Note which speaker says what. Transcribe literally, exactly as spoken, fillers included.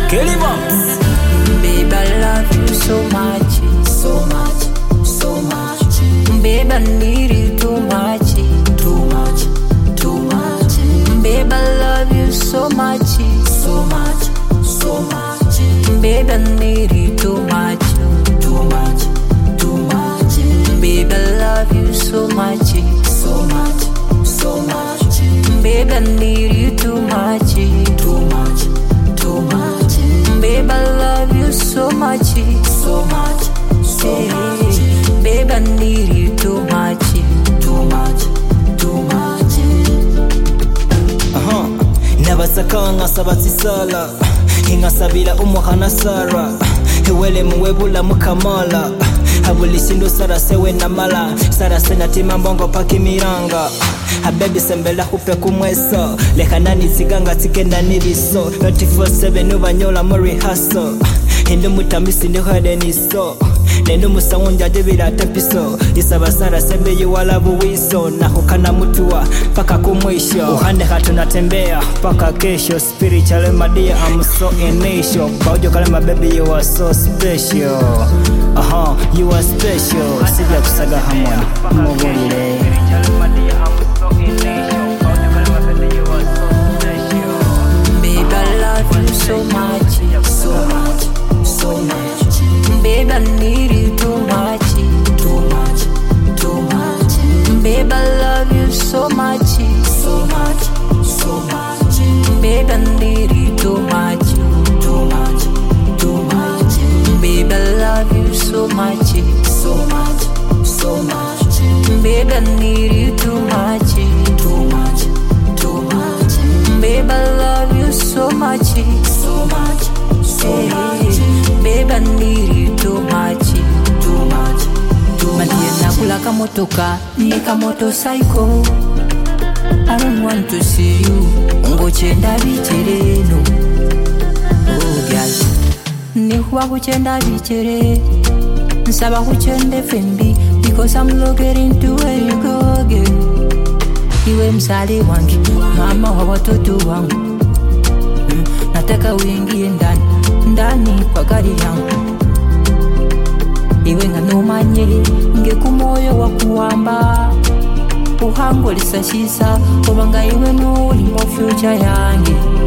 Speaker 1: Kelly Box.
Speaker 2: Babe, I love you so much, so much, so much. Babe, I need you too much, too much, too much. Babe, I love you so much, so much, so much. Babe, I need you too much, too much, too much. Babe, I love you so much, so much, so much. Babe, I need you too much, too much, too much. Babe, I love you so much, so much, so much. Babe, I need you too much, too much, too much.
Speaker 1: Uh-huh. Nabasakanga sabatisala ingasabila umuhana Sara Ewele muwebula mukamala Habulishindu Sara sewe na mala Sara senatima mbongo paki miranga Habebi sembela hupe kumweso Lekanani ziganga tikenda nibiso twenty-four seven ubanyola muri haso Hindu mutamisi ndi hade niso Nendo musawunja jibila tepiso Isaba Sara sembe yuwala buwiso Na hukana mutua paka kumwisho Uhande hatu natembea paka kesho Spiritual madia I'm so initial Baujo kalema baby you are so special Aha uh-huh, you are special Sija kusaga hamoni Mwugulile
Speaker 2: Babe, I love you so much, so much, so much. Babe, I need you too much, too much, too much. Babe, I love you so much, so much, so much. Babe, I need you too much, too much, too much. Babe, I love you so much, so much, so much. Babe, I need you too much, too much, too much. Babe, I love you so much, so much, so much. Babe, I need you too much, too much, too much. Madia nakula kamotoka, nika motorcycle. I don't want to see you. Ungo chenda bichereno. Oh girl, ni huwa kuchenda bichere. Nsaba kuchende fembi because I'm looking to where you go again. Iwe msali wangi, mama wa watoto wangu. mm, Nataka uingie ndani, ndani kwa gari yangu. Iwe nganomanye, nge kumoyo wa kuwamba. Uhango lisashisa, obanga iwe nuli mo future yange.